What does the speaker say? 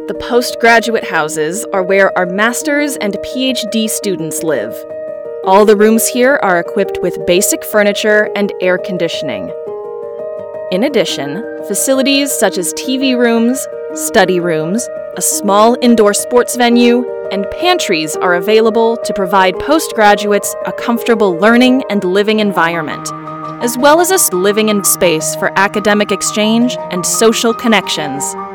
The postgraduate houses are where our master's and PhD students live. All the rooms here are equipped with basic furniture and air conditioning. In addition, facilities such as TV rooms, study rooms, a small indoor sports venue, and pantries are available to provide postgraduates a comfortable learning and living environment, as well as a living in space for academic exchange and social connections.